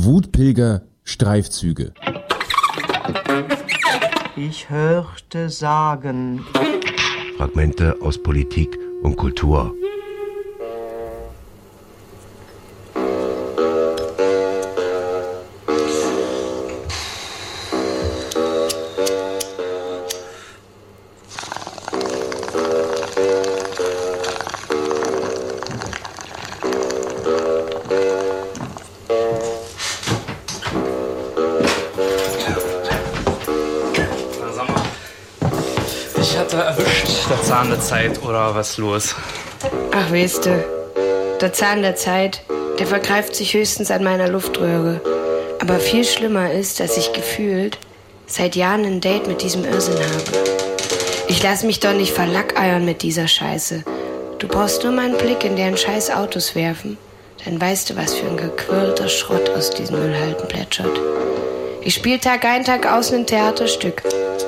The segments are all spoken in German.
Wutpilger-Streifzüge. Ich hörte sagen. Fragmente aus Politik und Kultur. Der Zahn der Zeit, oder was los? Ach, weißt du, der Zahn der Zeit, der vergreift sich höchstens an meiner Luftröhre. Aber viel schlimmer ist, dass ich gefühlt seit Jahren ein Date mit diesem Irrsinn habe. Ich lass mich doch nicht verlackeiern mit dieser Scheiße. Du brauchst nur mal einen Blick in deren scheiß Autos werfen, dann weißt du, was für ein gequirlter Schrott aus diesen Müllhalden plätschert. Ich spiel Tag ein, Tag aus ein Theaterstück.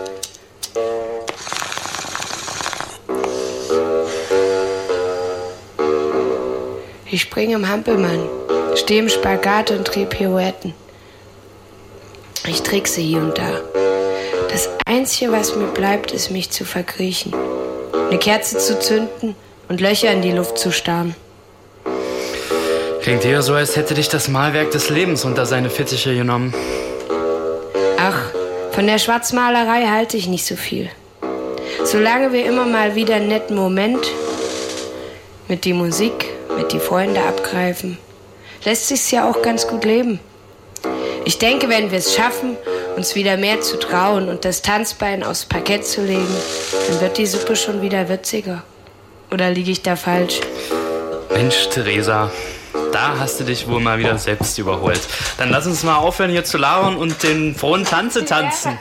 Ich springe im Hampelmann, stehe im Spagat und drehe Pirouetten. Ich trickse hier und da. Das Einzige, was mir bleibt, ist, mich zu verkriechen. Eine Kerze zu zünden und Löcher in die Luft zu starren. Klingt eher so, als hätte dich das Malwerk des Lebens unter seine Fittiche genommen. Ach, von der Schwarzmalerei halte ich nicht so viel. Solange wir immer mal wieder einen netten Moment mit die Musik, mit die Freunde abgreifen, lässt sich's ja auch ganz gut leben. Ich denke, wenn wir es schaffen, uns wieder mehr zu trauen und das Tanzbein aufs Parkett zu legen, dann wird die Suppe schon wieder würziger. Oder liege ich da falsch? Mensch, Theresa, da hast du dich wohl mal wieder selbst überholt. Dann lass uns mal aufhören, hier zu labern und den frohen Tanze tanzen.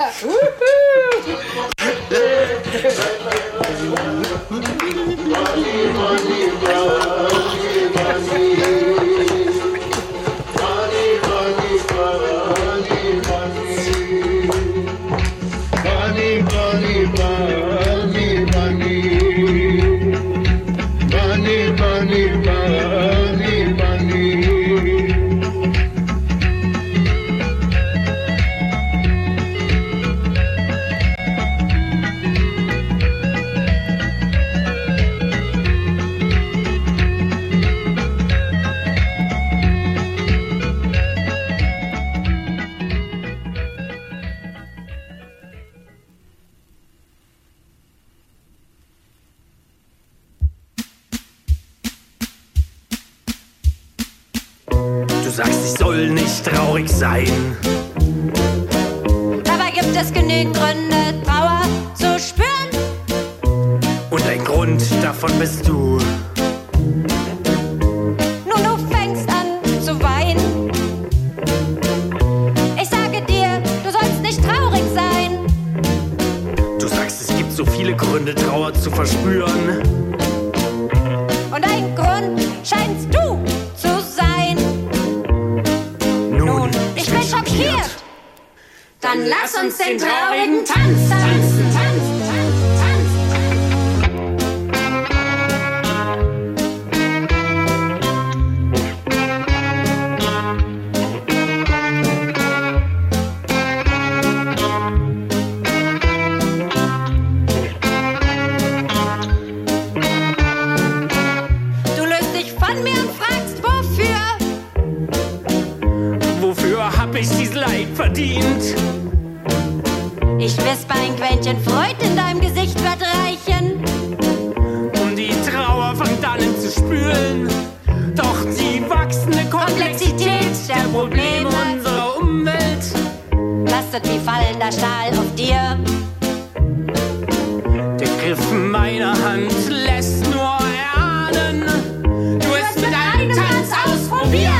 Du sagst, ich soll nicht traurig sein. Dabei gibt es genügend Gründe, Trauer zu spüren. Und ein Grund davon bist du. Nun, du fängst an zu weinen. Ich sage dir, du sollst nicht traurig sein. Du sagst, es gibt so viele Gründe, Trauer zu verspüren. Und ein Grund scheinst du zu sein. Nun, Ich bin schockiert. Dann lass uns den traurigen Tanz tanzen, tanzen, tanzen, tanzen. Du löst dich von mir und fragst, wofür? wofür hab ich dies Leid verdient? Ich wisper ein Quäntchen Freud in deinem Gesicht wird reichen. Um die Trauer von dannen zu spülen. Doch die wachsende Komplexität der Probleme unserer Umwelt Lastet wie fallender Stahl auf dir. Der Griff meiner Hand lässt nur erahnen, du wirst mit einem Tanz ausprobieren.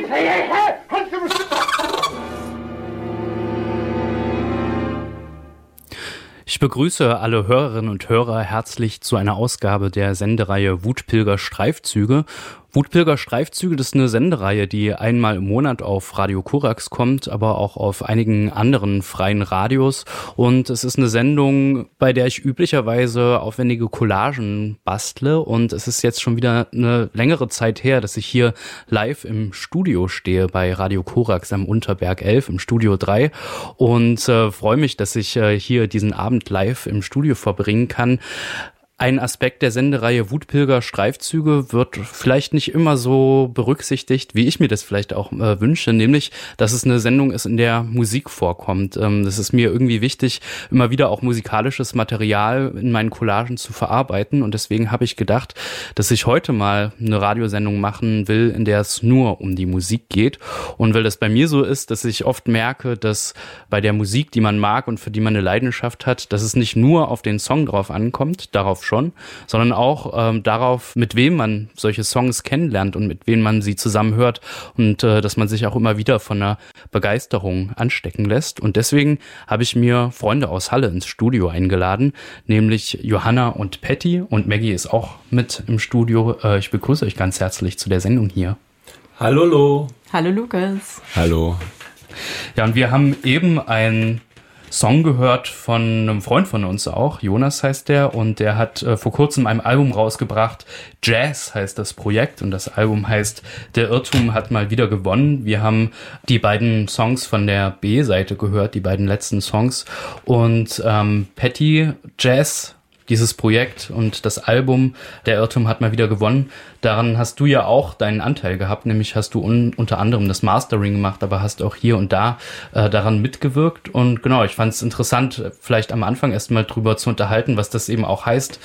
Ich begrüße alle Hörerinnen und Hörer herzlich zu einer Ausgabe der Sendereihe Wutpilger Streifzüge. Wutpilger Streifzüge, das ist eine Sendereihe, die einmal im Monat auf Radio Korax kommt, aber auch auf einigen anderen freien Radios. Und es ist eine Sendung, bei der ich üblicherweise aufwendige Collagen bastle. Und es ist jetzt schon wieder eine längere Zeit her, dass ich hier live im Studio stehe bei Radio Korax am Unterberg 11 im Studio 3 und freue mich, dass ich hier diesen Abend live im Studio verbringen kann. Ein Aspekt der Sendereihe Wutpilger Streifzüge wird vielleicht nicht immer so berücksichtigt, wie ich mir das vielleicht auch wünsche, nämlich, dass es eine Sendung ist, in der Musik vorkommt. Das ist mir irgendwie wichtig, immer wieder auch musikalisches Material in meinen Collagen zu verarbeiten, und deswegen habe ich gedacht, dass ich heute mal eine Radiosendung machen will, in der es nur um die Musik geht. Und weil das bei mir so ist, dass ich oft merke, dass bei der Musik, die man mag und für die man eine Leidenschaft hat, dass es nicht nur auf den Song drauf ankommt, darauf schon, sondern auch darauf, mit wem man solche Songs kennenlernt und mit wem man sie zusammen hört, und dass man sich auch immer wieder von einer Begeisterung anstecken lässt. Und deswegen habe ich mir Freunde aus Halle ins Studio eingeladen, nämlich Johanna und Patty, und Maggie ist auch mit im Studio. Ich begrüße euch ganz herzlich zu der Sendung hier. Hallo Lo. Hallo Lukas. Hallo. Ja, und wir haben eben ein Song gehört von einem Freund von uns auch, Jonas heißt der, und der hat vor kurzem ein Album rausgebracht, Jazz heißt das Projekt, und das Album heißt Der Irrtum hat mal wieder gewonnen. Wir haben die beiden Songs von der B-Seite gehört, die beiden letzten Songs, und Patty, Jazz, dieses Projekt und das Album Der Irrtum hat mal wieder gewonnen, daran hast du ja auch deinen Anteil gehabt, nämlich hast du unter anderem das Mastering gemacht, aber hast auch hier und da daran mitgewirkt. Und genau, ich fand es interessant, vielleicht am Anfang erstmal drüber zu unterhalten, was das eben auch heißt,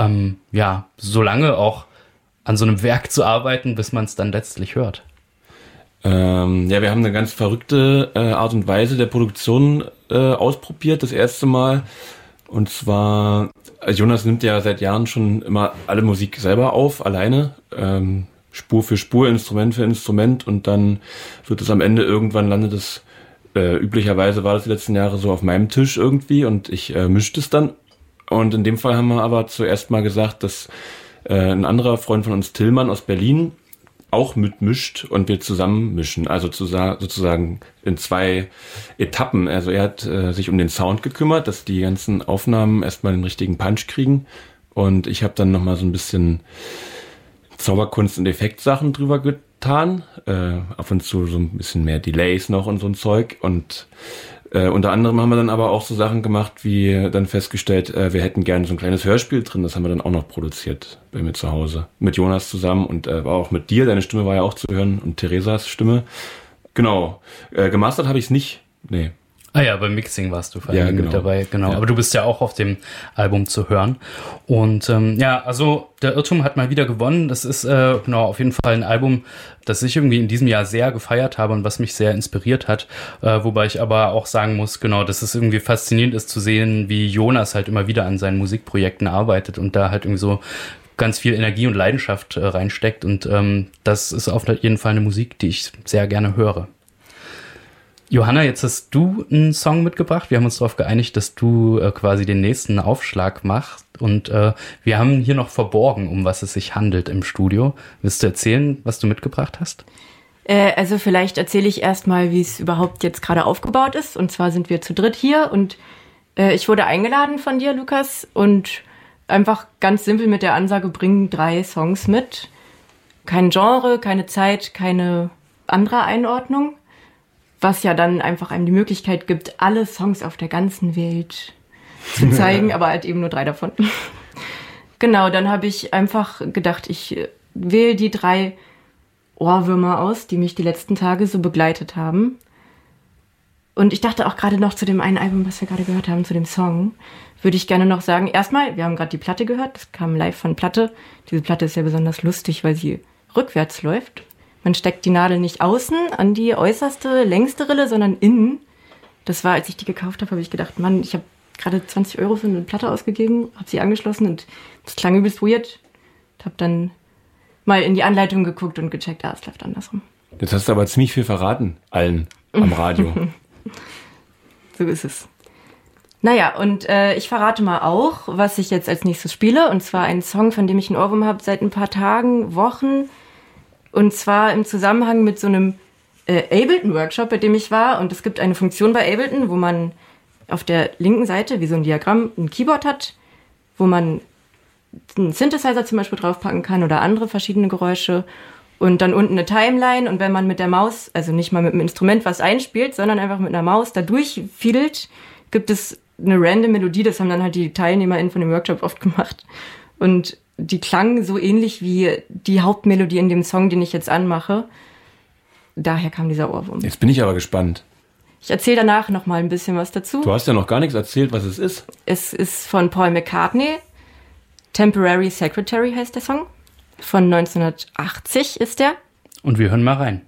so lange auch an so einem Werk zu arbeiten, bis man es dann letztlich hört. Wir haben eine ganz verrückte Art und Weise der Produktion ausprobiert, das erste Mal. Und zwar, Jonas nimmt ja seit Jahren schon immer alle Musik selber auf, alleine, Spur für Spur, Instrument für Instrument, und dann wird es am Ende, irgendwann landet es, üblicherweise war das die letzten Jahre so auf meinem Tisch irgendwie, und ich mische es dann. Und in dem Fall haben wir aber zuerst mal gesagt, dass ein anderer Freund von uns, Tillmann aus Berlin, auch mitmischt und wir zusammen mischen, also sozusagen in 2 Etappen. Also er hat sich um den Sound gekümmert, dass die ganzen Aufnahmen erstmal den richtigen Punch kriegen, und ich habe dann nochmal so ein bisschen Zauberkunst und Effektsachen drüber getan, ab und zu so ein bisschen mehr Delays noch und so ein Zeug, und unter anderem haben wir dann aber auch so Sachen gemacht, wie dann festgestellt, wir hätten gerne so ein kleines Hörspiel drin, das haben wir dann auch noch produziert bei mir zu Hause. Mit Jonas zusammen und war auch mit dir, deine Stimme war ja auch zu hören, und Theresas Stimme. Genau, gemastert habe ich es nicht, nee. Ah ja, beim Mixing warst du vor allem mit dabei, genau. Ja. Aber du bist ja auch auf dem Album zu hören. Und also Der Irrtum hat mal wieder gewonnen. Das ist auf jeden Fall ein Album, das ich irgendwie in diesem Jahr sehr gefeiert habe und was mich sehr inspiriert hat. Wobei ich aber auch sagen muss, genau, dass es irgendwie faszinierend ist zu sehen, wie Jonas halt immer wieder an seinen Musikprojekten arbeitet und da halt irgendwie so ganz viel Energie und Leidenschaft reinsteckt. Und das ist auf jeden Fall eine Musik, die ich sehr gerne höre. Johanna, jetzt hast du einen Song mitgebracht. Wir haben uns darauf geeinigt, dass du quasi den nächsten Aufschlag machst. Und wir haben hier noch verborgen, um was es sich handelt im Studio. Willst du erzählen, was du mitgebracht hast? Also vielleicht erzähle ich erstmal, wie es überhaupt jetzt gerade aufgebaut ist. Und zwar sind wir zu dritt hier und ich wurde eingeladen von dir, Lukas. Und einfach ganz simpel mit der Ansage, bring 3 Songs mit. Kein Genre, keine Zeit, keine andere Einordnung. Was ja dann einfach einem die Möglichkeit gibt, alle Songs auf der ganzen Welt zu zeigen, aber halt eben nur 3 davon. Genau, dann habe ich einfach gedacht, ich wähle die 3 Ohrwürmer aus, die mich die letzten Tage so begleitet haben. Und ich dachte auch gerade noch zu dem einen Album, was wir gerade gehört haben, zu dem Song, würde ich gerne noch sagen, erstmal, wir haben gerade die Platte gehört, das kam live von Platte. Diese Platte ist ja besonders lustig, weil sie rückwärts läuft. Man steckt die Nadel nicht außen an die äußerste, längste Rille, sondern innen. Das war, als ich die gekauft habe ich gedacht, Mann, ich habe gerade 20 € für eine Platte ausgegeben, habe sie angeschlossen und das klang übelst weird. Habe dann mal in die Anleitung geguckt und gecheckt, es läuft andersrum. Jetzt hast du aber ziemlich viel verraten, allen am Radio. So ist es. Naja, und ich verrate mal auch, was ich jetzt als nächstes spiele. Und zwar einen Song, von dem ich einen Ohrwurm habe seit ein paar Tagen, Wochen. Und zwar im Zusammenhang mit so einem Ableton-Workshop, bei dem ich war. Und es gibt eine Funktion bei Ableton, wo man auf der linken Seite, wie so ein Diagramm, ein Keyboard hat, wo man einen Synthesizer zum Beispiel draufpacken kann oder andere verschiedene Geräusche. Und dann unten eine Timeline. Und wenn man mit der Maus, also nicht mal mit dem Instrument was einspielt, sondern einfach mit einer Maus da durchfiedelt, gibt es eine random Melodie. Das haben dann halt die TeilnehmerInnen von dem Workshop oft gemacht. Und die klang so ähnlich wie die Hauptmelodie in dem Song, den ich jetzt anmache. Daher kam dieser Ohrwurm. Jetzt bin ich aber gespannt. Ich erzähle danach noch mal ein bisschen was dazu. Du hast ja noch gar nichts erzählt, was es ist. Es ist von Paul McCartney. Temporary Secretary heißt der Song. Von 1980 ist der. Und wir hören mal rein.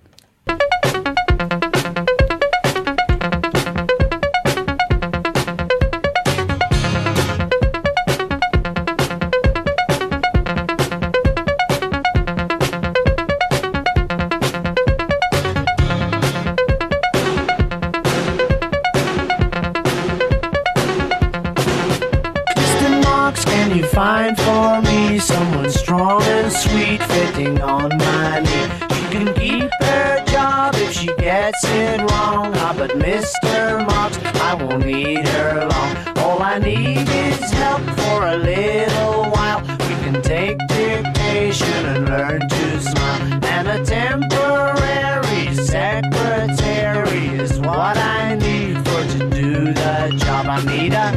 Find for me someone strong and sweet fitting on my knee. She can keep her job if she gets it wrong. Ah, but Mr. Marks, I won't need her long. All I need is help for a little while. We can take dictation and learn to smile. And a temporary secretary is what I need for to do the job. I need a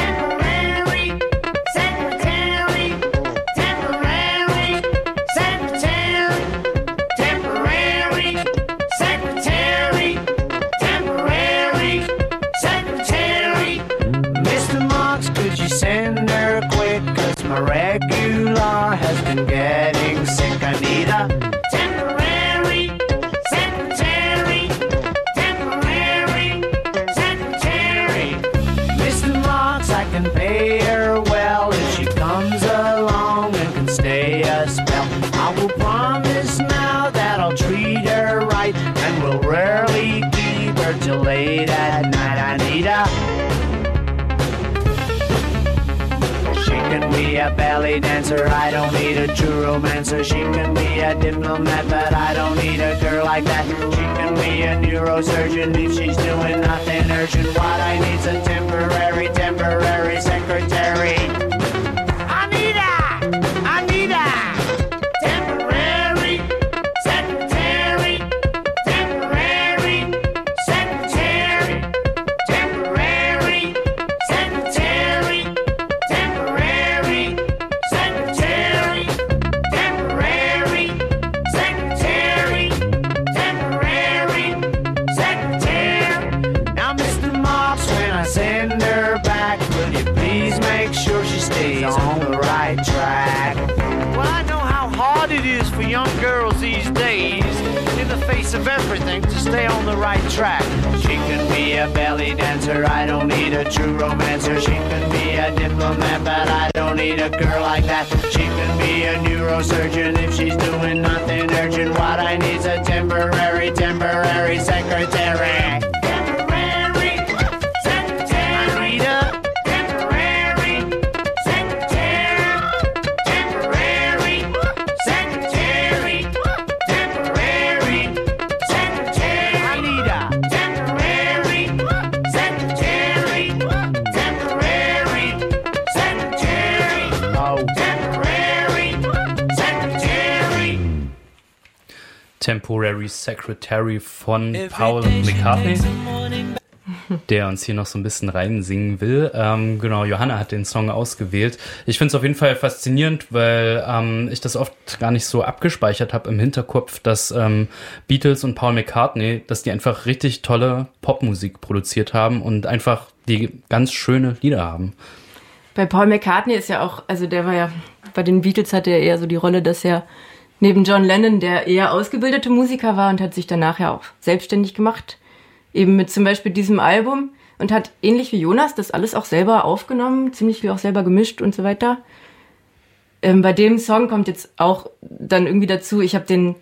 regular has been getting sick. I need a temporary secretary, temporary secretary. Mr. Marks, I can pay her well if she comes along and can stay a spell. I will promise now that I'll treat her right and will rarely keep her till late at night. I need a can be a belly dancer, I don't need a true romancer. She can be a diplomat, but I don't need a girl like that. She can be a neurosurgeon if she's doing nothing urgent. What I need's a temporary secretary. I need a temporary secretary, temporary secretary, temporary secretary. On the right track. Well, I know how hard it is for young girls these days, in the face of everything, to stay on the right track. She can be a belly dancer, I don't need a true romancer. She can be a diplomat, but I don't need a girl like that. She can be a neurosurgeon if she's doing nothing urgent. What I need's a temporary secretary. Temporary Secretary von Paul McCartney, der uns hier noch so ein bisschen reinsingen will. Genau, Johanna hat den Song ausgewählt. Ich finde es auf jeden Fall faszinierend, weil ich das oft gar nicht so abgespeichert habe im Hinterkopf, dass Beatles und Paul McCartney, dass die einfach richtig tolle Popmusik produziert haben und einfach die ganz schöne Lieder haben. Bei Paul McCartney ist ja auch, also der war ja, bei den Beatles hatte er eher so die Rolle, dass er neben John Lennon, der eher ausgebildete Musiker war und hat sich danach ja auch selbstständig gemacht, eben mit zum Beispiel diesem Album und hat ähnlich wie Jonas das alles auch selber aufgenommen, ziemlich viel auch selber gemischt und so weiter. Bei dem Song kommt jetzt auch dann irgendwie dazu, ich habe den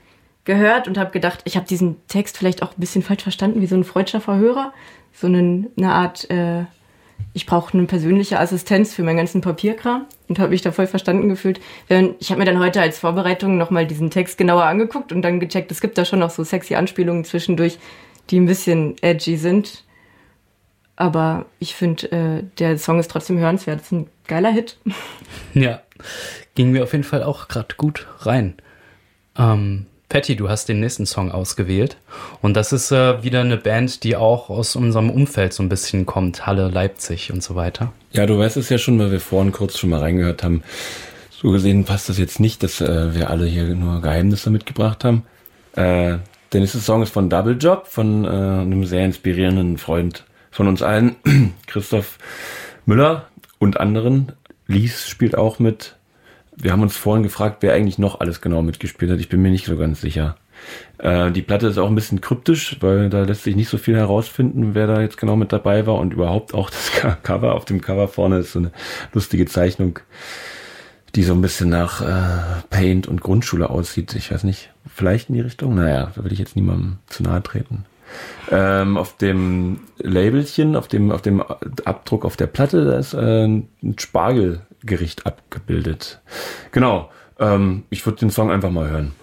gehört und habe gedacht, ich habe diesen Text vielleicht auch ein bisschen falsch verstanden, wie so ein freudscher Verhörer. So eine Art, ich brauche eine persönliche Assistenz für meinen ganzen Papierkram und habe mich da voll verstanden gefühlt. Ich habe mir dann heute als Vorbereitung nochmal diesen Text genauer angeguckt und dann gecheckt, es gibt da schon noch so sexy Anspielungen zwischendurch, die ein bisschen edgy sind. Aber ich finde, der Song ist trotzdem hörenswert. Das ist ein geiler Hit. Ja, ging mir auf jeden Fall auch gerade gut rein. Patty, du hast den nächsten Song ausgewählt. Und das ist wieder eine Band, die auch aus unserem Umfeld so ein bisschen kommt. Halle, Leipzig und so weiter. Ja, du weißt es ja schon, weil wir vorhin kurz schon mal reingehört haben. So gesehen passt das jetzt nicht, dass wir alle hier nur Geheimnisse mitgebracht haben. Der nächste Song ist von Double Job, von einem sehr inspirierenden Freund von uns allen, Christoph Müller und anderen. Lies spielt auch mit. Wir haben uns vorhin gefragt, wer eigentlich noch alles genau mitgespielt hat. Ich bin mir nicht so ganz sicher. Die Platte ist auch ein bisschen kryptisch, weil da lässt sich nicht so viel herausfinden, wer da jetzt genau mit dabei war. Und überhaupt auch das Cover. Auf dem Cover vorne ist so eine lustige Zeichnung, die so ein bisschen nach Paint und Grundschule aussieht. Ich weiß nicht, vielleicht in die Richtung? Naja, da will ich jetzt niemandem zu nahe treten. Auf dem Labelchen, auf dem Abdruck auf der Platte, da ist ein Spargelgericht abgebildet. Genau, ich würde den Song einfach mal hören.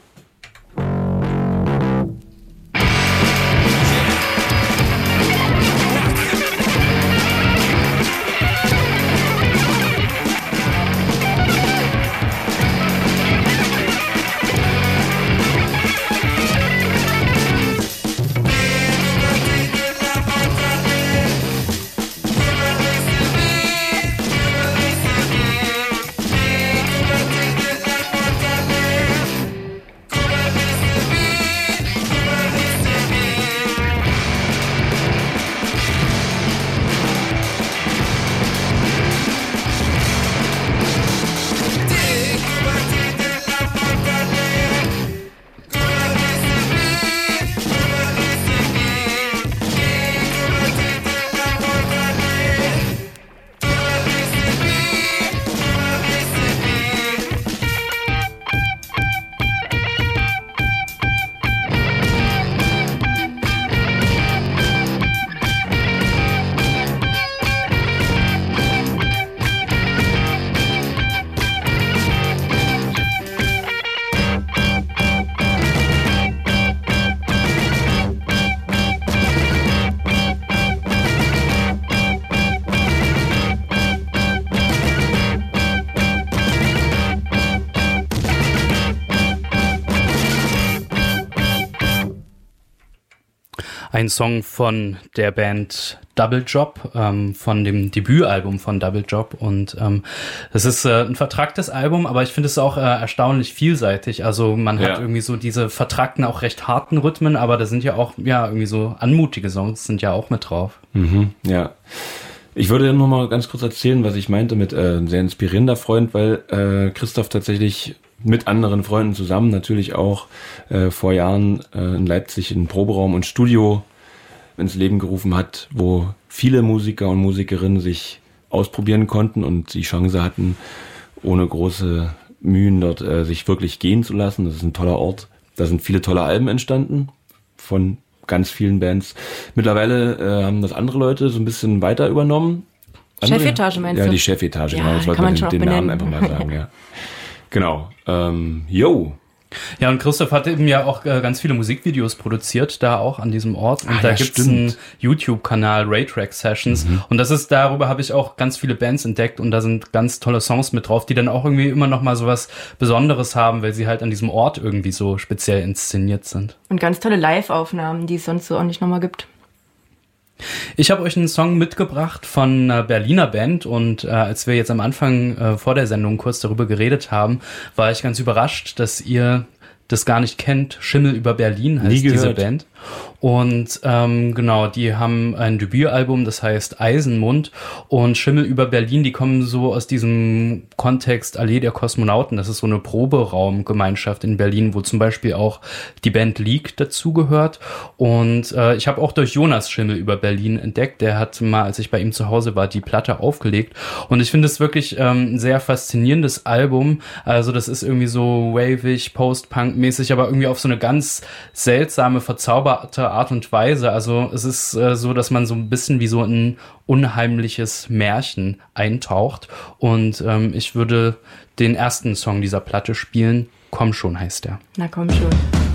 Ein Song von der Band Double Job, von dem Debütalbum von Double Job. Und es ist ein vertracktes Album, aber ich finde es auch erstaunlich vielseitig. Also man hat irgendwie so diese vertrackten, auch recht harten Rhythmen, aber da sind ja auch irgendwie so anmutige Songs sind ja auch mit drauf. Mhm, ja. Ich würde noch mal ganz kurz erzählen, was ich meinte mit ein sehr inspirierender Freund, weil Christoph tatsächlich mit anderen Freunden zusammen natürlich auch vor Jahren in Leipzig einen Proberaum und Studio ins Leben gerufen hat, wo viele Musiker und Musikerinnen sich ausprobieren konnten und die Chance hatten, ohne große Mühen dort sich wirklich gehen zu lassen. Das ist ein toller Ort. Da sind viele tolle Alben entstanden von ganz vielen Bands. Mittlerweile haben das andere Leute so ein bisschen weiter übernommen. Chefetage meinst du? Ja, die Chefetage, genau. Das wollte man den Namen einfach mal sagen, ja. Genau. Ja, und Christoph hat eben ja auch ganz viele Musikvideos produziert, da auch an diesem Ort. Und da gibt's einen YouTube-Kanal, Raytrack Sessions. Und darüber habe ich auch ganz viele Bands entdeckt und da sind ganz tolle Songs mit drauf, die dann auch irgendwie immer noch mal so was Besonderes haben, weil sie halt an diesem Ort irgendwie so speziell inszeniert sind. Und ganz tolle Live-Aufnahmen, die es sonst so auch nicht nochmal gibt. Ich habe euch einen Song mitgebracht von einer Berliner Band und als wir jetzt am Anfang vor der Sendung kurz darüber geredet haben, war ich ganz überrascht, dass ihr das gar nicht kennt. Schimmel über Berlin heißt diese Band. Und genau, die haben ein Debütalbum, das heißt Eisenmund. Und Schimmel über Berlin, die kommen so aus diesem Kontext Allee der Kosmonauten. Das ist so eine Proberaumgemeinschaft in Berlin, wo zum Beispiel auch die Band Leak dazugehört. Und ich habe auch durch Jonas Schimmel über Berlin entdeckt. Der hat mal, als ich bei ihm zu Hause war, die Platte aufgelegt. Und ich finde es wirklich ein sehr faszinierendes Album. Also das ist irgendwie so wavig, Post-Punk genremäßig, aber irgendwie auf so eine ganz seltsame, verzauberte Art und Weise. Also es ist so, dass man so ein bisschen wie so ein unheimliches Märchen eintaucht. Und ich würde den ersten Song dieser Platte spielen. Komm schon heißt der. Na komm schon.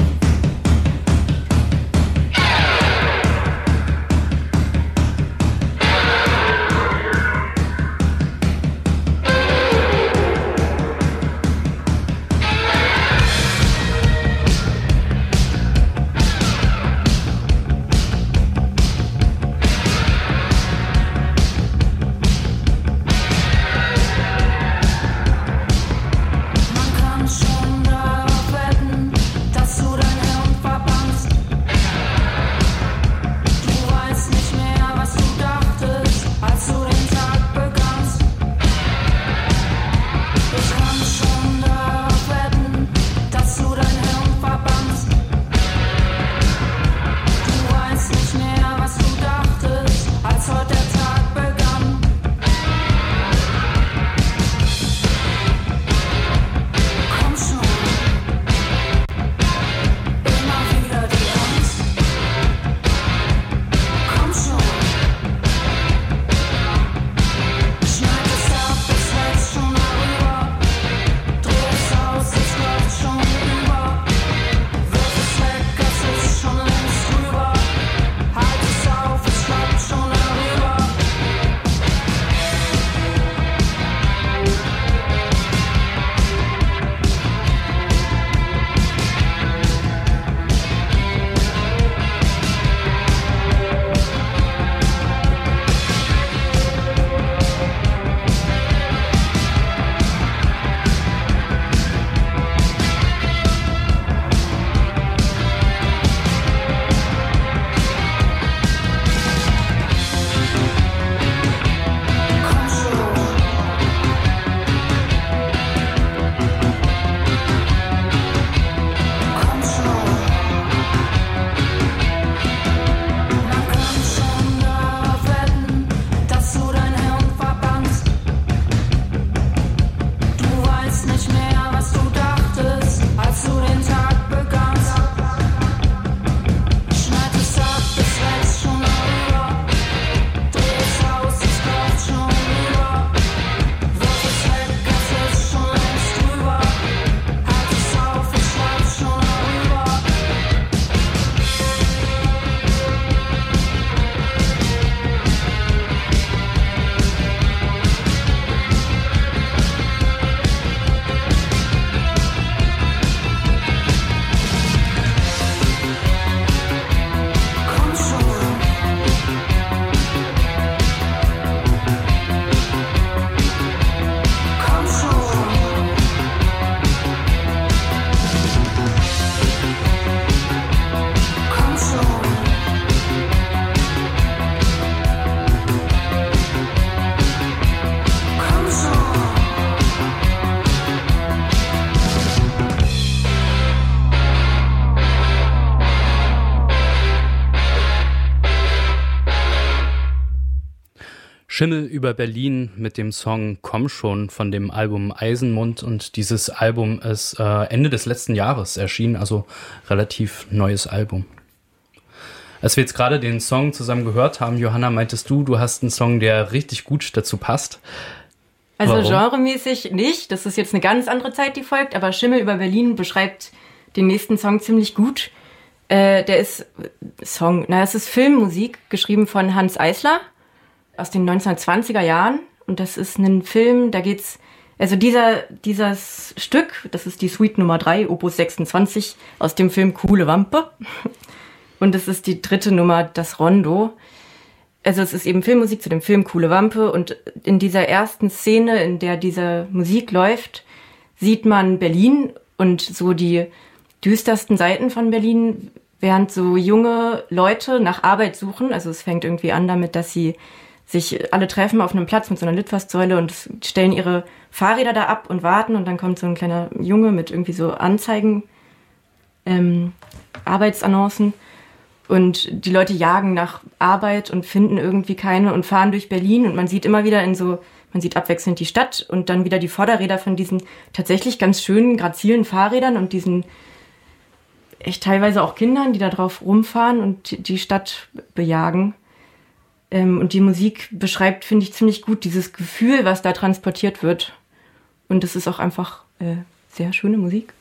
Schimmel über Berlin mit dem Song Komm schon von dem Album Eisenmund, und dieses Album ist Ende des letzten Jahres erschienen, also relativ neues Album. Als wir jetzt gerade den Song zusammen gehört haben, Johanna, meintest du hast einen Song, der richtig gut dazu passt. Also Warum? Genremäßig nicht, das ist jetzt eine ganz andere Zeit, die folgt, aber Schimmel über Berlin beschreibt den nächsten Song ziemlich gut. Der ist es ist Filmmusik, geschrieben von Hanns Eisler aus den 1920er Jahren. Und das ist ein Film, da geht's, also dieses Stück, das ist die Suite Nummer 3, Opus 26, aus dem Film Kuhle Wampe. Und das ist die dritte Nummer, das Rondo. Also es ist eben Filmmusik zu dem Film Kuhle Wampe. Und in dieser ersten Szene, in der diese Musik läuft, sieht man Berlin und so die düstersten Seiten von Berlin, während so junge Leute nach Arbeit suchen. Also es fängt irgendwie an damit, dass sie sich alle treffen auf einem Platz mit so einer Litfaßsäule und stellen ihre Fahrräder da ab und warten. Und dann kommt so ein kleiner Junge mit irgendwie so Anzeigen, Arbeitsannoncen. Und die Leute jagen nach Arbeit und finden irgendwie keine und fahren durch Berlin. Und man sieht immer wieder man sieht abwechselnd die Stadt und dann wieder die Vorderräder von diesen tatsächlich ganz schönen, grazilen Fahrrädern und diesen echt teilweise auch Kindern, die da drauf rumfahren und die Stadt bejagen. Und die Musik beschreibt, finde ich, ziemlich gut dieses Gefühl, was da transportiert wird. Und es ist auch einfach sehr schöne Musik.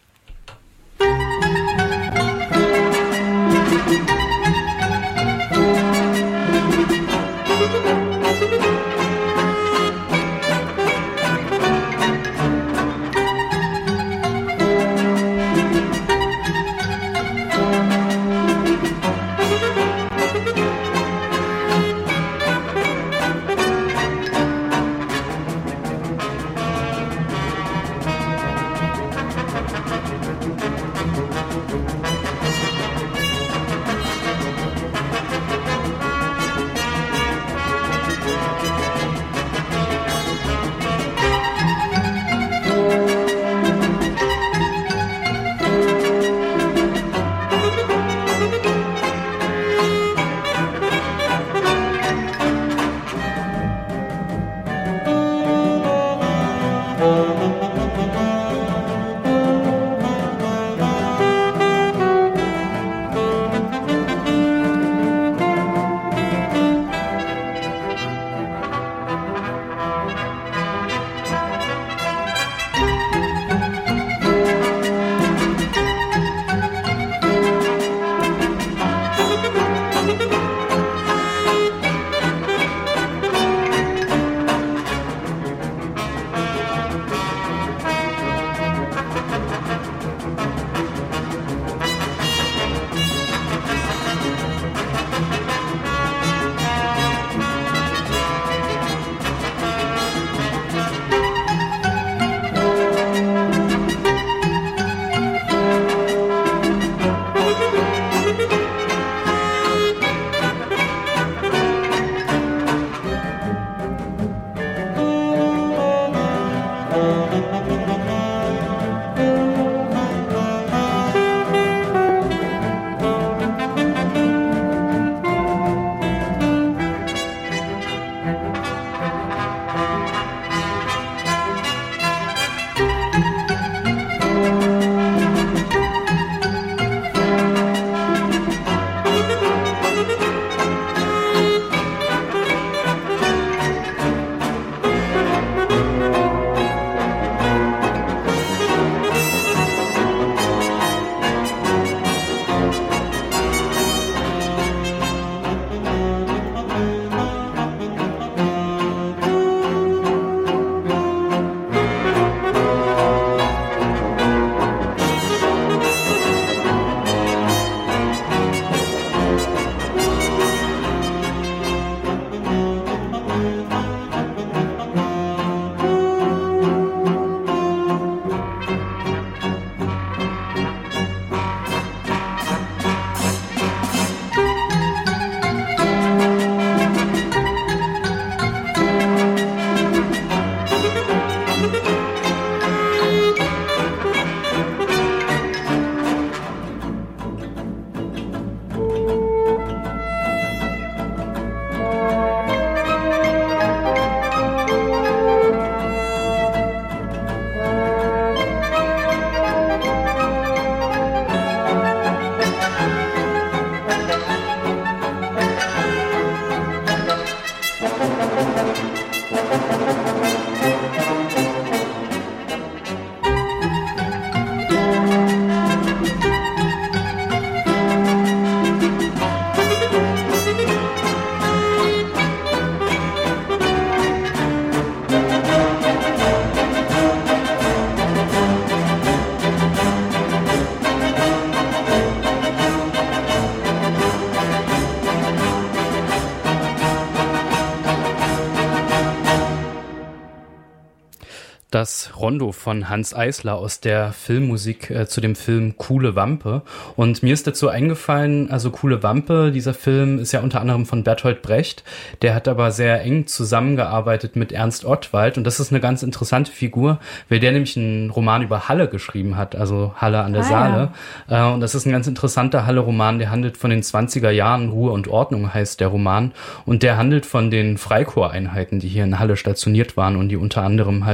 das Rondo von Hanns Eisler aus der Filmmusik zu dem Film Kuhle Wampe. Und mir ist dazu eingefallen, also Kuhle Wampe, dieser Film ist ja unter anderem von Bertolt Brecht. Der hat aber sehr eng zusammengearbeitet mit Ernst Ottwald. Und das ist eine ganz interessante Figur, weil der nämlich einen Roman über Halle geschrieben hat, also Halle an der Saale. Ja. Und das ist ein ganz interessanter Halle-Roman, der handelt von den 20er Jahren. Ruhe und Ordnung heißt der Roman. Und der handelt von den Freikorpseinheiten, die hier in Halle stationiert waren und die unter anderem halt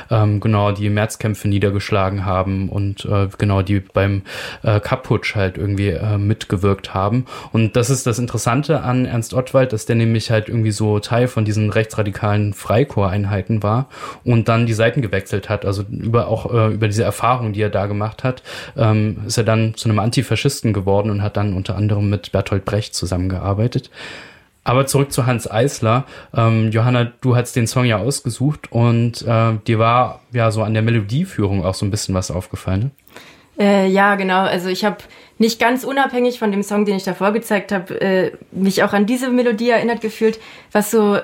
genau die Märzkämpfe niedergeschlagen haben und genau die beim Kapp-Putsch halt irgendwie mitgewirkt haben. Und das ist das Interessante an Ernst Ottwald, dass der nämlich halt irgendwie so Teil von diesen rechtsradikalen Freikorpseinheiten war und dann die Seiten gewechselt hat. Also über diese Erfahrung, die er da gemacht hat, ist er dann zu einem Antifaschisten geworden und hat dann unter anderem mit Bertolt Brecht zusammengearbeitet. Aber zurück zu Hanns Eisler. Johanna, du hast den Song ja ausgesucht und dir war ja so an der Melodieführung auch so ein bisschen was aufgefallen, ne? Ja, genau. Also ich habe nicht ganz unabhängig von dem Song, den ich davor gezeigt habe, mich auch an diese Melodie erinnert gefühlt, was so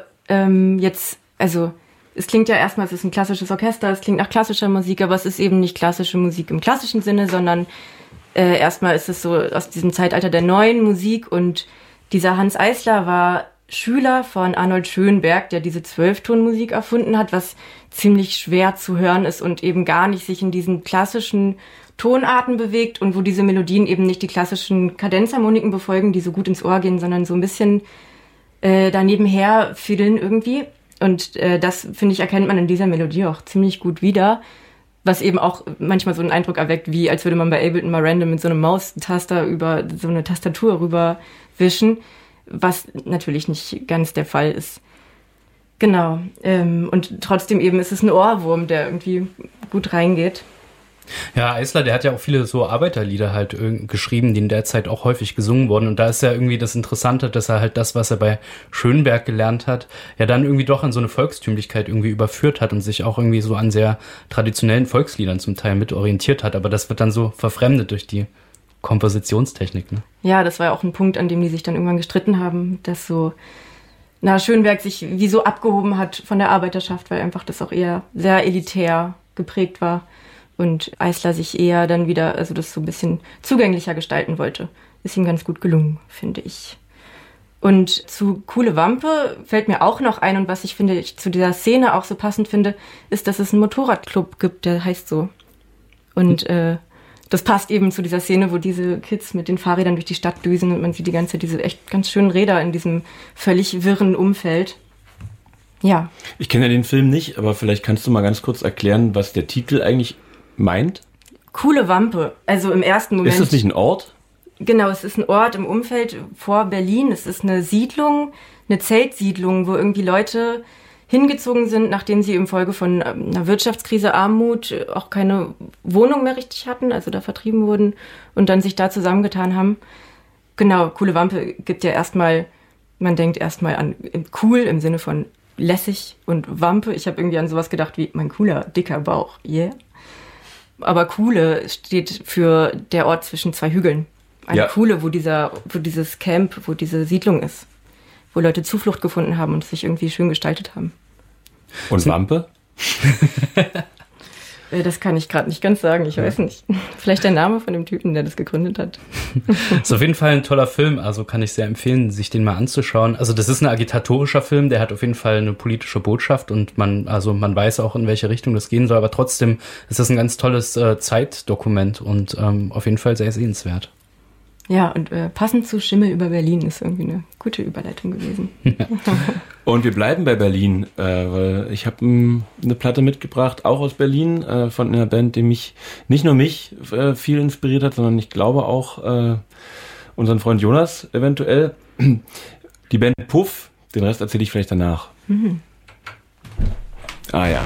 also es klingt ja erstmal, es ist ein klassisches Orchester, es klingt nach klassischer Musik, aber es ist eben nicht klassische Musik im klassischen Sinne, sondern erstmal ist es so aus diesem Zeitalter der neuen Musik und dieser Hanns Eisler war Schüler von Arnold Schönberg, der diese 12-Ton-Musik erfunden hat, was ziemlich schwer zu hören ist und eben gar nicht sich in diesen klassischen Tonarten bewegt und wo diese Melodien eben nicht die klassischen Kadenzharmoniken befolgen, die so gut ins Ohr gehen, sondern so ein bisschen daneben her fiddeln irgendwie. Und das, finde ich, erkennt man in dieser Melodie auch ziemlich gut wieder, was eben auch manchmal so einen Eindruck erweckt, wie als würde man bei Ableton mal random mit so einem Maustaster über so eine Tastatur rüberwischen, was natürlich nicht ganz der Fall ist. Genau. Und trotzdem eben ist es ein Ohrwurm, der irgendwie gut reingeht. Ja, Eisler, der hat ja auch viele so Arbeiterlieder halt geschrieben, die in der Zeit auch häufig gesungen wurden. Und da ist ja irgendwie das Interessante, dass er halt das, was er bei Schönberg gelernt hat, ja dann irgendwie doch in so eine Volkstümlichkeit irgendwie überführt hat und sich auch irgendwie so an sehr traditionellen Volksliedern zum Teil mit orientiert hat. Aber das wird dann so verfremdet durch die Kompositionstechnik, ne? Ja, das war ja auch ein Punkt, an dem die sich dann irgendwann gestritten haben, dass so Schönberg sich wie so abgehoben hat von der Arbeiterschaft, weil einfach das auch eher sehr elitär geprägt war. Und Eisler sich eher dann wieder, also das so ein bisschen zugänglicher gestalten wollte. Ist ihm ganz gut gelungen, finde ich. Und zu Kuhle Wampe fällt mir auch noch ein, und was ich finde, ich zu dieser Szene auch so passend finde, ist, dass es einen Motorradclub gibt, der heißt so. Und das passt eben zu dieser Szene, wo diese Kids mit den Fahrrädern durch die Stadt düsen und man sieht die ganze Zeit diese echt ganz schönen Räder in diesem völlig wirren Umfeld. Ja. Ich kenne ja den Film nicht, aber vielleicht kannst du mal ganz kurz erklären, was der Titel eigentlich meint? Kuhle Wampe, also im ersten Moment. Ist das nicht ein Ort? Genau, es ist ein Ort im Umfeld vor Berlin. Es ist eine Siedlung, eine Zeltsiedlung, wo irgendwie Leute hingezogen sind, nachdem sie infolge von einer Wirtschaftskrise, Armut auch keine Wohnung mehr richtig hatten, also da vertrieben wurden und dann sich da zusammengetan haben. Genau, Kuhle Wampe gibt ja erstmal, man denkt erstmal an cool im Sinne von lässig und Wampe. Ich habe irgendwie an sowas gedacht wie mein cooler, dicker Bauch, yeah. Aber Kuhle steht für der Ort zwischen zwei Hügeln. Eine Kuhle, wo dieses Camp, wo diese Siedlung ist. Wo Leute Zuflucht gefunden haben und sich irgendwie schön gestaltet haben. Und Wampe? Das kann ich gerade nicht ganz sagen, ich weiß nicht. Vielleicht der Name von dem Typen, der das gegründet hat. Ist auf jeden Fall ein toller Film, also kann ich sehr empfehlen, sich den mal anzuschauen. Also das ist ein agitatorischer Film, der hat auf jeden Fall eine politische Botschaft und man weiß auch, in welche Richtung das gehen soll, aber trotzdem ist das ein ganz tolles Zeitdokument und auf jeden Fall sehr sehenswert. Ja, und passend zu Schimmel über Berlin ist irgendwie eine gute Überleitung gewesen. Ja. Und wir bleiben bei Berlin, weil ich habe eine Platte mitgebracht, auch aus Berlin, von einer Band, die mich, nicht nur mich viel inspiriert hat, sondern ich glaube auch unseren Freund Jonas eventuell. Die Band Puff, den Rest erzähle ich vielleicht danach. Mhm. Ah ja.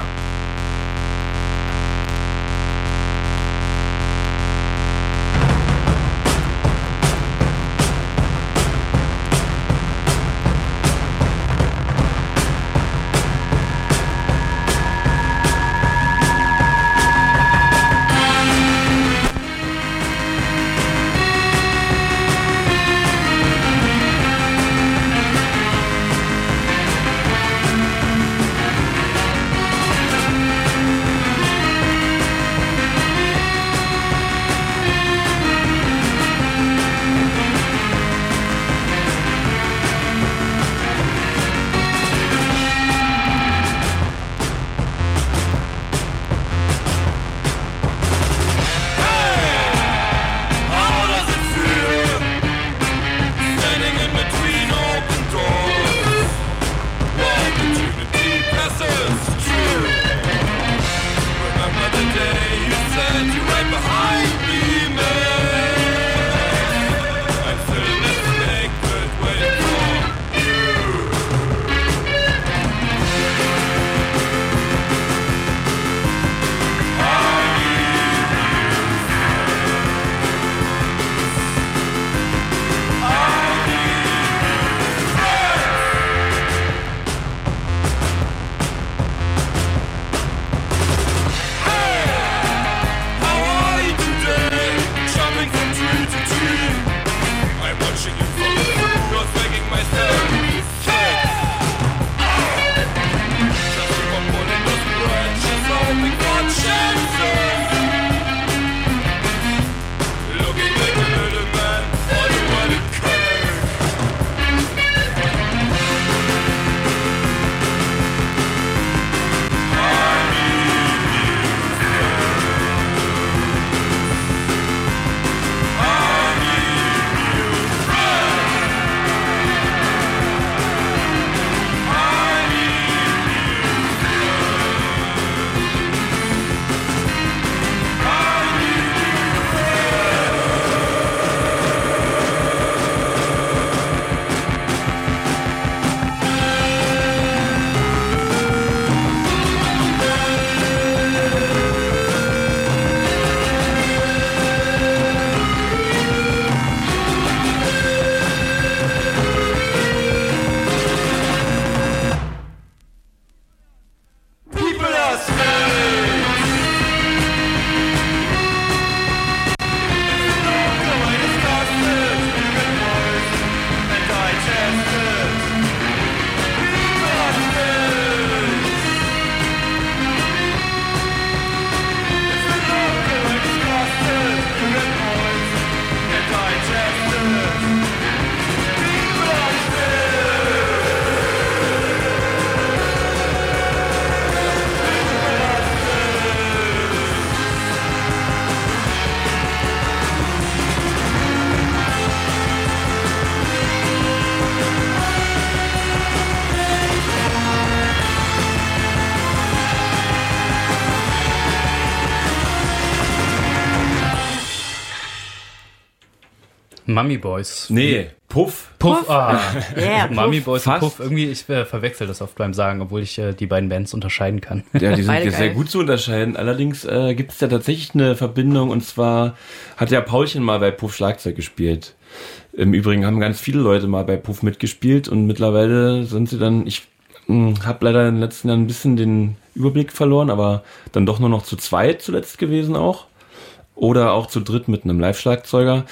Mummy Boys. Nee, Puff. Puff. Ah. Yeah, Mummy Boys und Fast. Puff. Irgendwie, ich verwechsel das oft beim Sagen, obwohl ich die beiden Bands unterscheiden kann. Ja, die sind Beide sehr geil. gut zu unterscheiden. Allerdings gibt es ja tatsächlich eine Verbindung, und zwar hat ja Paulchen mal bei Puff Schlagzeug gespielt. Im Übrigen haben ganz viele Leute mal bei Puff mitgespielt, und mittlerweile sind sie dann, ich habe leider in den letzten Jahren ein bisschen den Überblick verloren, aber dann doch nur noch zu zweit zuletzt gewesen auch. Oder auch zu dritt mit einem Live-Schlagzeuger.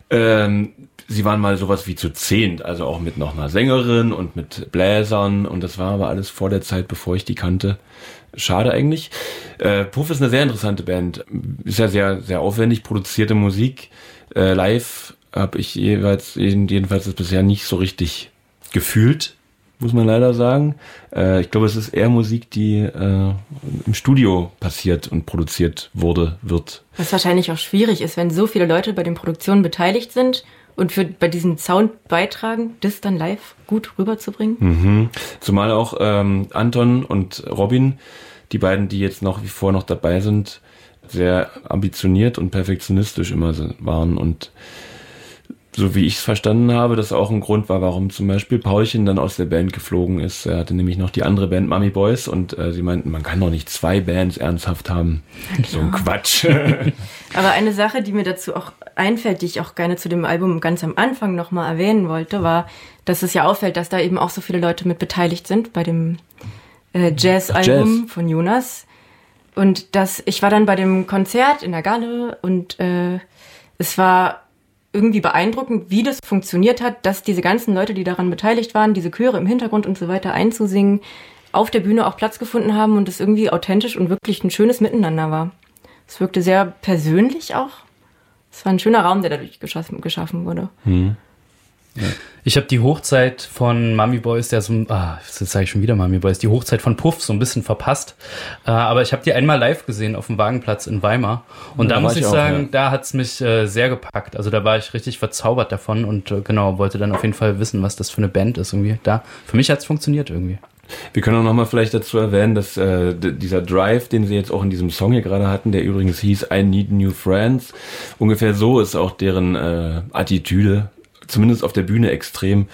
Sie waren mal sowas wie zu 10, also auch mit noch einer Sängerin und mit Bläsern, und das war aber alles vor der Zeit, bevor ich die kannte. Schade eigentlich. Puff ist eine sehr interessante Band. Ist ja sehr, sehr aufwendig produzierte Musik. Live habe ich jedenfalls das bisher nicht so richtig gefühlt, muss man leider sagen. Ich glaube, es ist eher Musik, die im Studio passiert und produziert wird. Was wahrscheinlich auch schwierig ist, wenn so viele Leute bei den Produktionen beteiligt sind und bei diesem Sound beitragen, das dann live gut rüberzubringen. Mhm. Zumal auch Anton und Robin, die beiden, die jetzt noch wie vor noch dabei sind, sehr ambitioniert und perfektionistisch immer waren, und so wie ich es verstanden habe, das auch ein Grund war, warum zum Beispiel Paulchen dann aus der Band geflogen ist. Er hatte nämlich noch die andere Band Mummy Boys, und sie meinten, man kann doch nicht 2 Bands ernsthaft haben. So ein Quatsch. Aber eine Sache, die mir dazu auch einfällt, die ich auch gerne zu dem Album ganz am Anfang nochmal erwähnen wollte, war, dass es ja auffällt, dass da eben auch so viele Leute mit beteiligt sind bei dem Jazz-Album von Jonas. Und ich war dann bei dem Konzert in der Galle, und es war irgendwie beeindruckend, wie das funktioniert hat, dass diese ganzen Leute, die daran beteiligt waren, diese Chöre im Hintergrund und so weiter einzusingen, auf der Bühne auch Platz gefunden haben und es irgendwie authentisch und wirklich ein schönes Miteinander war. Es wirkte sehr persönlich auch. Es war ein schöner Raum, der dadurch geschaffen wurde. Ja. Ich habe die Hochzeit von Mummy Boys, jetzt sage ich schon wieder Mummy Boys, die Hochzeit von Puff so ein bisschen verpasst. Aber ich habe die einmal live gesehen auf dem Wagenplatz in Weimar. Und da muss ich sagen, da hat's mich sehr gepackt. Also da war ich richtig verzaubert davon und wollte dann auf jeden Fall wissen, was das für eine Band ist irgendwie. Für mich hat's funktioniert irgendwie. Wir können auch nochmal vielleicht dazu erwähnen, dass dieser Drive, den sie jetzt auch in diesem Song hier gerade hatten, der übrigens hieß I Need New Friends, ungefähr so ist auch deren Attitüde, zumindest auf der Bühne extrem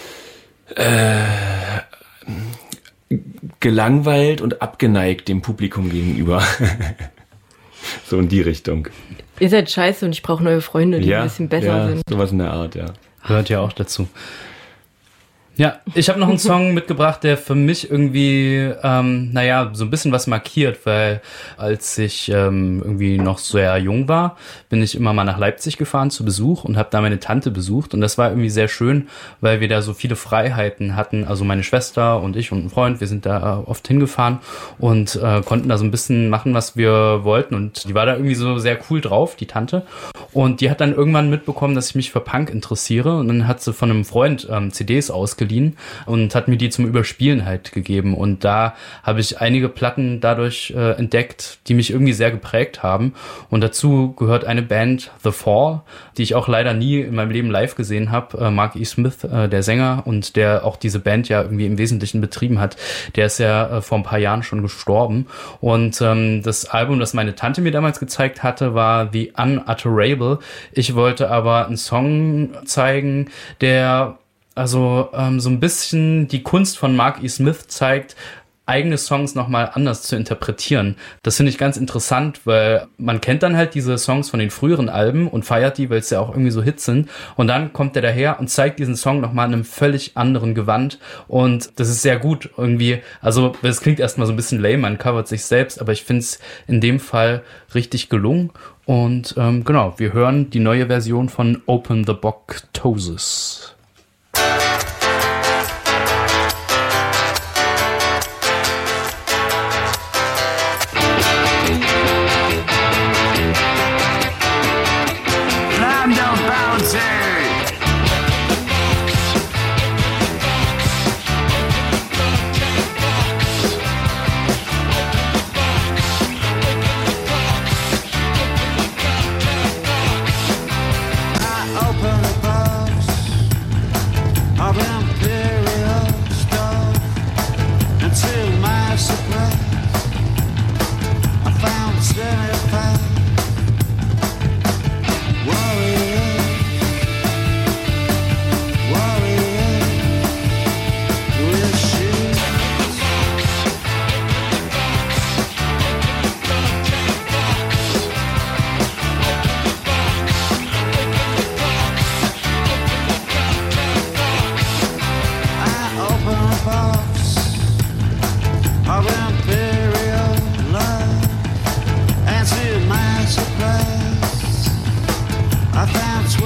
gelangweilt und abgeneigt dem Publikum gegenüber. So in die Richtung. Ihr seid scheiße und ich brauche neue Freunde, die ein bisschen besser sind. Sowas in der Art, ja. Gehört ja auch dazu. Ja, ich habe noch einen Song mitgebracht, der für mich irgendwie, so ein bisschen was markiert, weil als ich irgendwie noch sehr jung war, bin ich immer mal nach Leipzig gefahren zu Besuch und habe da meine Tante besucht und das war irgendwie sehr schön, weil wir da so viele Freiheiten hatten, also meine Schwester und ich und ein Freund, wir sind da oft hingefahren und konnten da so ein bisschen machen, was wir wollten und die war da irgendwie so sehr cool drauf, die Tante, und die hat dann irgendwann mitbekommen, dass ich mich für Punk interessiere und dann hat sie von einem Freund CDs ausgeliehen und hat mir die zum Überspielen halt gegeben. Und da habe ich einige Platten dadurch entdeckt, die mich irgendwie sehr geprägt haben. Und dazu gehört eine Band, The Fall, die ich auch leider nie in meinem Leben live gesehen habe. Mark E. Smith, der Sänger und der auch diese Band ja irgendwie im Wesentlichen betrieben hat, der ist ja vor ein paar Jahren schon gestorben. Und das Album, das meine Tante mir damals gezeigt hatte, war The Unutterable. Ich wollte aber einen Song zeigen, der so ein bisschen die Kunst von Mark E. Smith zeigt, eigene Songs nochmal anders zu interpretieren. Das finde ich ganz interessant, weil man kennt dann halt diese Songs von den früheren Alben und feiert die, weil es ja auch irgendwie so Hits sind. Und dann kommt er daher und zeigt diesen Song nochmal in einem völlig anderen Gewand. Und das ist sehr gut irgendwie. Also es klingt erstmal so ein bisschen lame, man covert sich selbst, aber ich finde es in dem Fall richtig gelungen. Und wir hören die neue Version von Open the Bock-Tosis.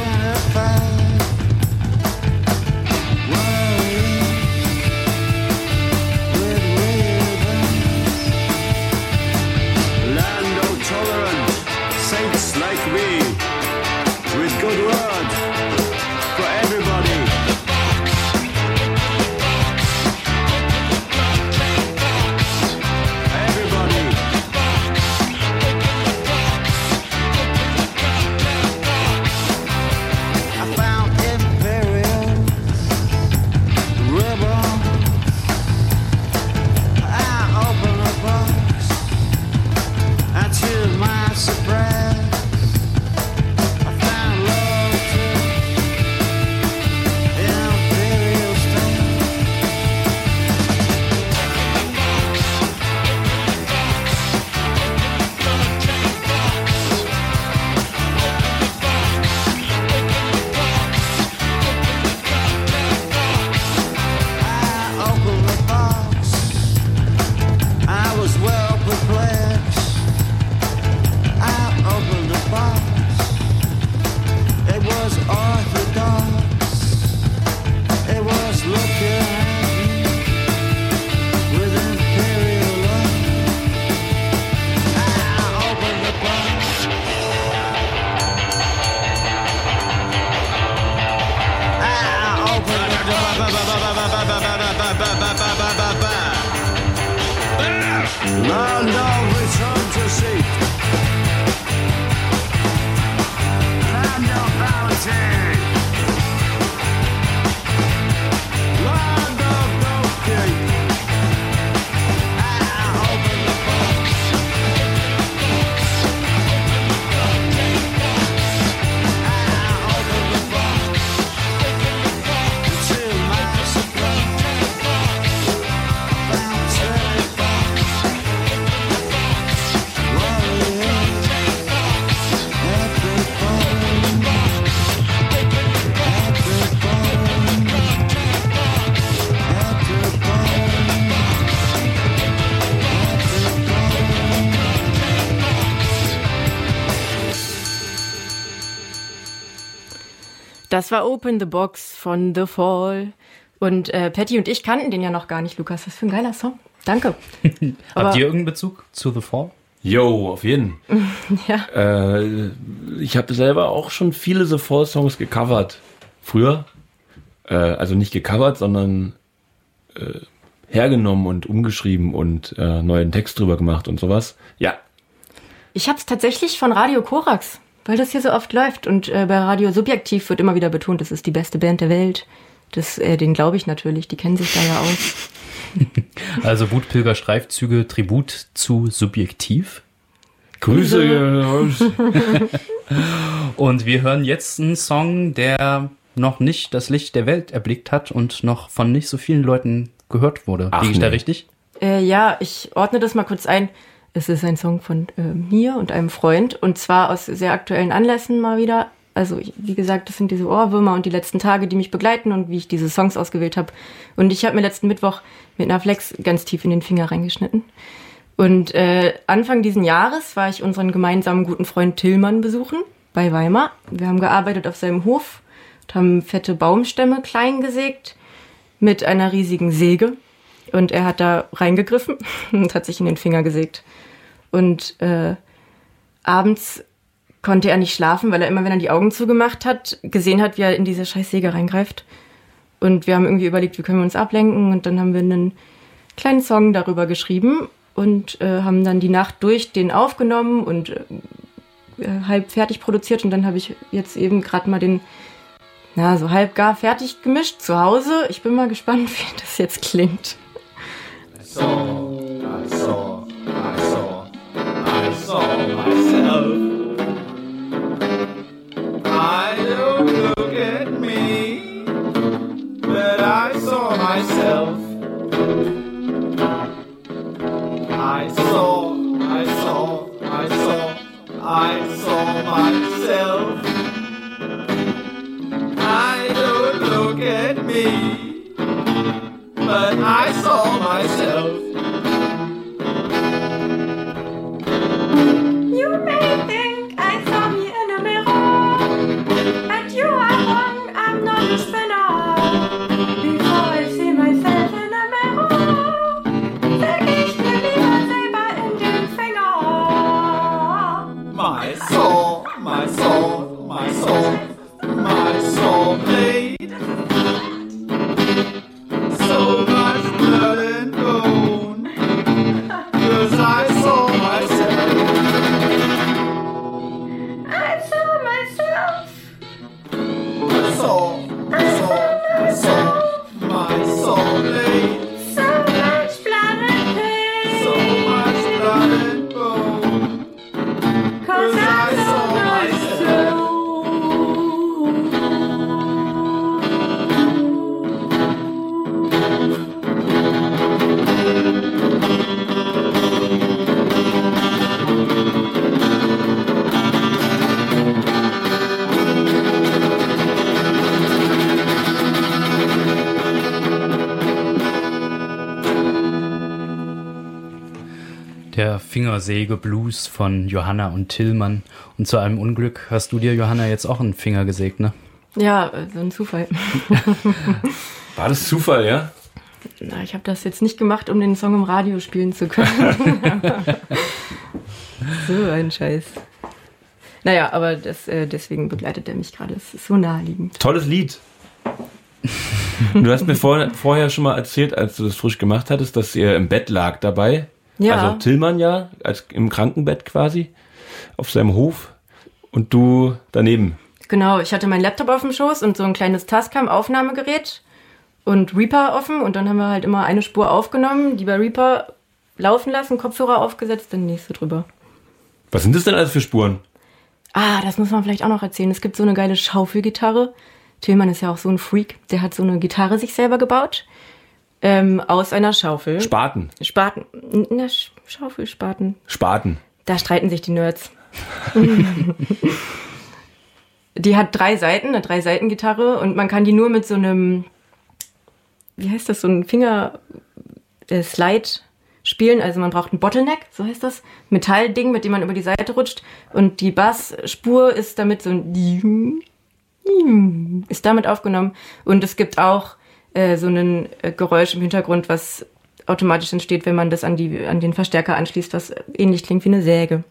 Land of return to seek. Land of bounty. Land of no king. Open the box. Open the box. Until my supply. Bounty box. Das war Open the Box von The Fall. Und Patty und ich kannten den ja noch gar nicht, Lukas. Was für ein geiler Song. Danke. Habt ihr irgendeinen Bezug zu The Fall? Yo, auf jeden. Ja. Ich habe selber auch schon viele The Fall Songs gecovert. Früher. Also nicht gecovert, sondern hergenommen und umgeschrieben und neuen Text drüber gemacht und sowas. Ja. Ich hab's tatsächlich von Radio Korax, weil das hier so oft läuft. Und bei Radio Subjektiv wird immer wieder betont, das ist die beste Band der Welt. Den glaube ich natürlich, die kennen sich da ja aus. Also Wutpilger Streifzüge, Tribut zu Subjektiv. Grüße. Und wir hören jetzt einen Song, der noch nicht das Licht der Welt erblickt hat und noch von nicht so vielen Leuten gehört wurde. Liege ich da richtig? Ja, ich ordne das mal kurz ein. Es ist ein Song von mir und einem Freund und zwar aus sehr aktuellen Anlässen mal wieder. Also wie gesagt, das sind diese Ohrwürmer und die letzten Tage, die mich begleiten und wie ich diese Songs ausgewählt habe. Und ich habe mir letzten Mittwoch mit einer Flex ganz tief in den Finger reingeschnitten. Und Anfang diesen Jahres war ich unseren gemeinsamen guten Freund Tillmann besuchen bei Weimar. Wir haben gearbeitet auf seinem Hof und haben fette Baumstämme klein gesägt mit einer riesigen Säge. Und er hat da reingegriffen und hat sich in den Finger gesägt. Und abends konnte er nicht schlafen, weil er immer, wenn er die Augen zugemacht hat, gesehen hat, wie er in diese scheiß Säge reingreift. Und wir haben irgendwie überlegt, wie können wir uns ablenken. Und dann haben wir einen kleinen Song darüber geschrieben und haben dann die Nacht durch den aufgenommen und halb fertig produziert. Und dann habe ich jetzt eben gerade mal den, so halb gar fertig gemischt zu Hause. Ich bin mal gespannt, wie das jetzt klingt. I saw myself. I don't look at me, but I saw myself. I saw myself. I don't look at me, but I saw myself. You may think I saw me in a mirror, and you Fingersäge-Blues von Johanna und Tillmann. Und zu einem Unglück hast du dir, Johanna, jetzt auch einen Finger gesägt, ne? Ja, so ein Zufall. War das Zufall, ja? Na, ich habe das jetzt nicht gemacht, um den Song im Radio spielen zu können. So ein Scheiß. Naja, aber deswegen begleitet er mich gerade. Das ist so naheliegend. Tolles Lied. Du hast mir vorher schon mal erzählt, als du das frisch gemacht hattest, dass ihr im Bett lag dabei. Ja. Also Tillmann ja, als im Krankenbett quasi, auf seinem Hof und du daneben. Genau, ich hatte meinen Laptop auf dem Schoß und so ein kleines Tascam-Aufnahmegerät und Reaper offen und dann haben wir halt immer eine Spur aufgenommen, die bei Reaper laufen lassen, Kopfhörer aufgesetzt, dann nächste drüber. Was sind das denn alles für Spuren? Das muss man vielleicht auch noch erzählen. Es gibt so eine geile Schaufelgitarre. Tillmann ist ja auch so ein Freak. Der hat so eine Gitarre sich selber gebaut. Aus einer Schaufel. Spaten. Na, Schaufelspaten. Spaten. Da streiten sich die Nerds. Die hat 3 Saiten, eine 3-Saiten-Gitarre und man kann die nur mit so einem, wie heißt das, so ein Finger-Slide spielen. Also man braucht einen Bottleneck, so heißt das. Metallding, mit dem man über die Seite rutscht. Und die Bassspur ist damit so ein ist damit aufgenommen. Und es gibt auch so ein Geräusch im Hintergrund, was automatisch entsteht, wenn man das an den Verstärker anschließt, was ähnlich klingt wie eine Säge.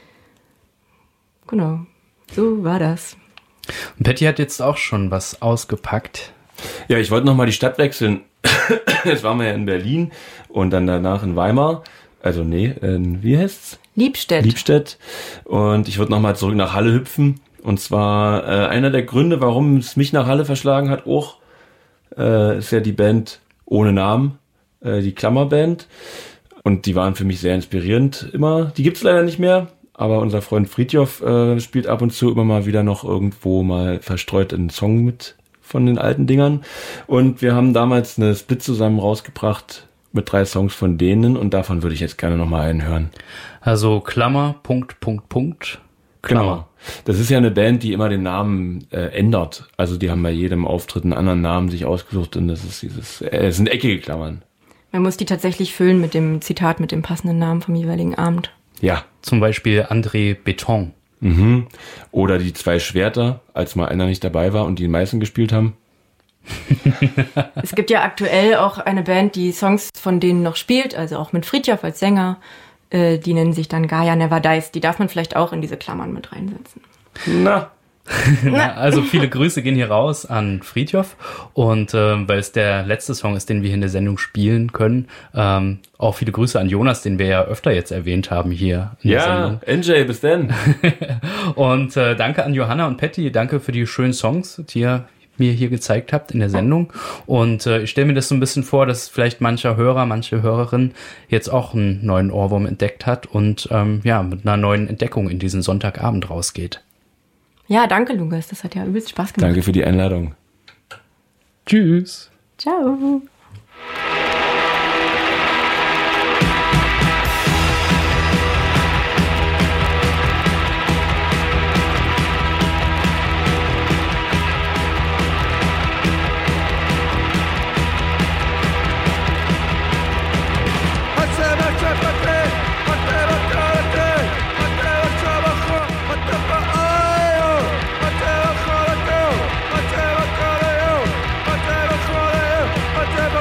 Genau, so war das. Und Patty hat jetzt auch schon was ausgepackt. Ja, ich wollte nochmal die Stadt wechseln. Jetzt waren wir ja in Berlin und dann danach in Weimar. Also wie heißt's? Liebstedt. Und ich würde nochmal zurück nach Halle hüpfen. Und zwar einer der Gründe, warum es mich nach Halle verschlagen hat, ist ja die Band ohne Namen, die Klammerband. Und die waren für mich sehr inspirierend immer. Die gibt's leider nicht mehr. Aber unser Freund Fridtjof spielt ab und zu immer mal wieder noch irgendwo mal verstreut einen Song mit von den alten Dingern. Und wir haben damals eine Split zusammen rausgebracht mit 3 Songs von denen. Und davon würde ich jetzt gerne nochmal einen hören. Also Klammer, Klammer. Genau. Das ist ja eine Band, die immer den Namen ändert. Also die haben bei jedem Auftritt einen anderen Namen sich ausgesucht. Und das ist es sind eckige Klammern. Man muss die tatsächlich füllen mit dem Zitat, mit dem passenden Namen vom jeweiligen Abend. Ja. Zum Beispiel André Beton. Mhm. Oder die 2 Schwerter, als mal einer nicht dabei war und die meisten gespielt haben. Es gibt ja aktuell auch eine Band, die Songs von denen noch spielt, also auch mit Fridtjof als Sänger. Die nennen sich dann Gaia Never Dies. Die darf man vielleicht auch in diese Klammern mit reinsetzen. Na. Also viele Grüße gehen hier raus an Fridtjof und weil es der letzte Song ist, den wir hier in der Sendung spielen können, auch viele Grüße an Jonas, den wir ja öfter jetzt erwähnt haben hier in der Sendung. Ja, NJ, bis dann. Und danke an Johanna und Patty, danke für die schönen Songs, die ihr mir hier gezeigt habt in der Sendung. Und ich stelle mir das so ein bisschen vor, dass vielleicht manche Hörerin jetzt auch einen neuen Ohrwurm entdeckt hat und mit einer neuen Entdeckung in diesen Sonntagabend rausgeht. Ja, danke, Lukas. Das hat ja übelst Spaß gemacht. Danke für die Einladung. Tschüss. Ciao. Whatever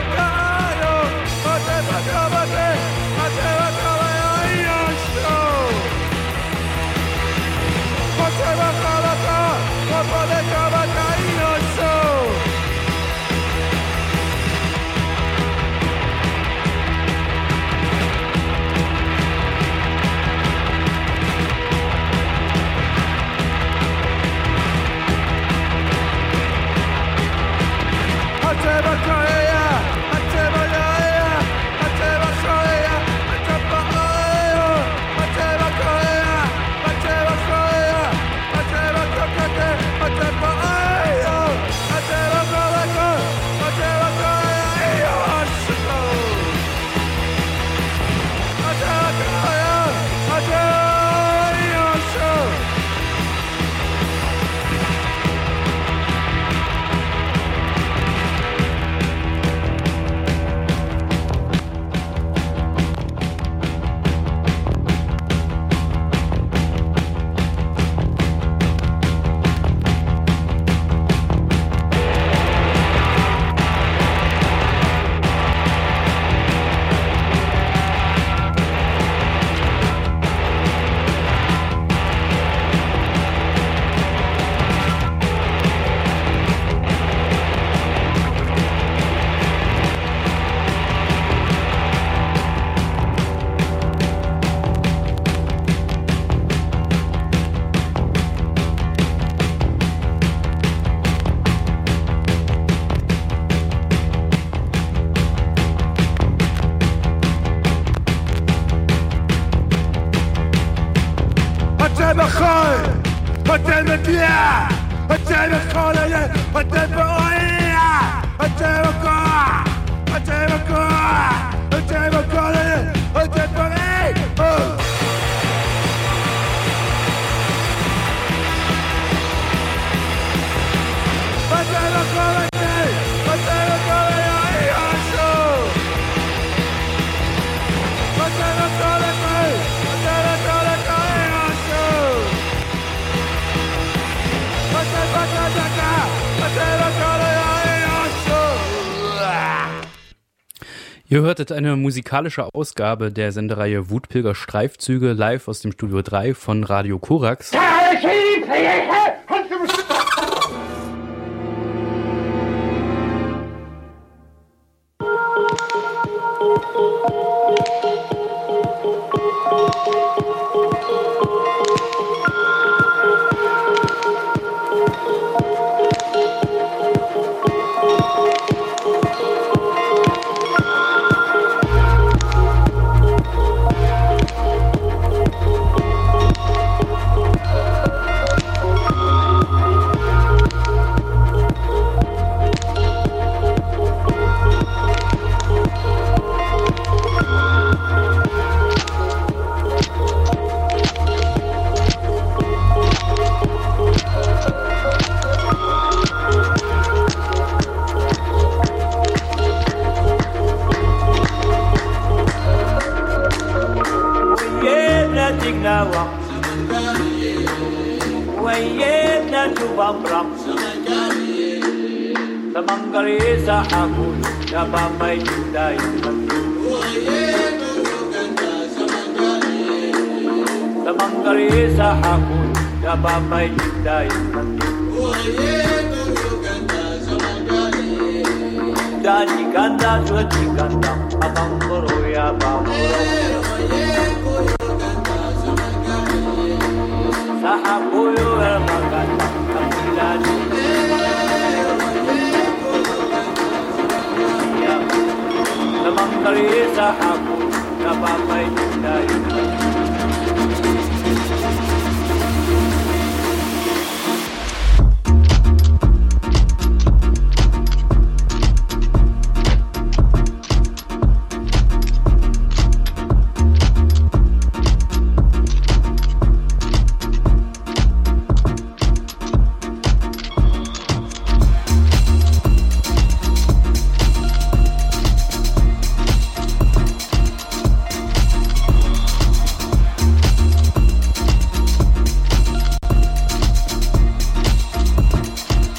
Ihr hörtet eine musikalische Ausgabe der Sendereihe Wutpilger Streifzüge live aus dem Studio 3 von Radio Korax.